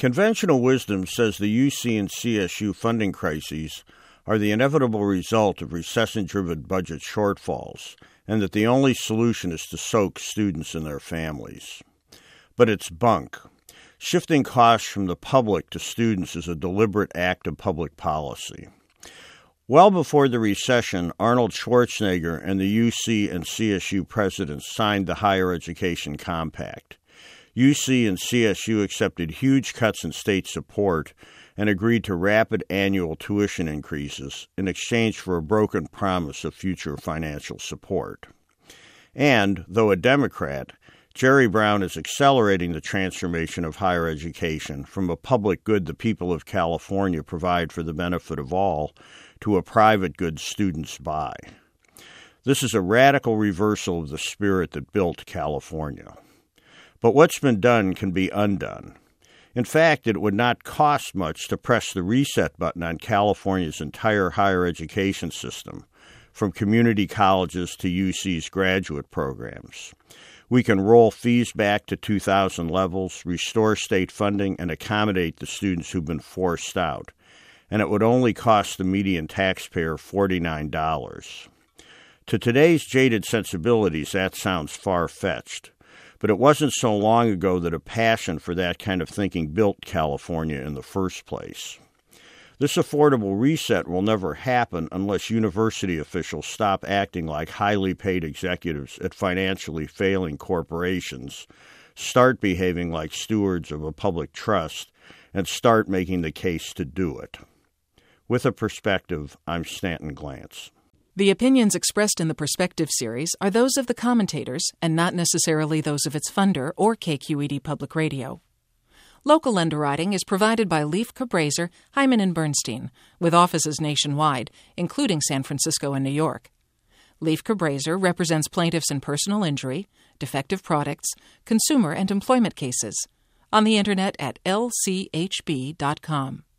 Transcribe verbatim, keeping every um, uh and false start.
Conventional wisdom says the U C and C S U funding crises are the inevitable result of recession-driven budget shortfalls, and that the only solution is to soak students and their families. But it's bunk. Shifting costs from the public to students is a deliberate act of public policy. Well before the recession, Arnold Schwarzenegger and the U C and C S U presidents signed the Higher Education Compact. U C and C S U accepted huge cuts in state support and agreed to rapid annual tuition increases in exchange for a broken promise of future financial support. And, though a Democrat, Jerry Brown is accelerating the transformation of higher education from a public good the people of California provide for the benefit of all to a private good students buy. This is a radical reversal of the spirit that built California. But what's been done can be undone. In fact, it would not cost much to press the reset button on California's entire higher education system, from community colleges to U C's graduate programs. We can roll fees back to two thousand levels, restore state funding, and accommodate the students who've been forced out. And it would only cost the median taxpayer forty-nine dollars. To today's jaded sensibilities, that sounds far-fetched. But it wasn't so long ago that a passion for that kind of thinking built California in the first place. This affordable reset will never happen unless university officials stop acting like highly paid executives at financially failing corporations, start behaving like stewards of a public trust, and start making the case to do it. With a Perspective, I'm Stanton Glantz. The opinions expressed in the Perspective series are those of the commentators and not necessarily those of its funder or K Q E D Public Radio. Local underwriting is provided by Leif Cabraser, Hyman and Bernstein, with offices nationwide, including San Francisco and New York. Leif Cabraser represents plaintiffs in personal injury, defective products, consumer and employment cases. On the Internet at L C H B dot com.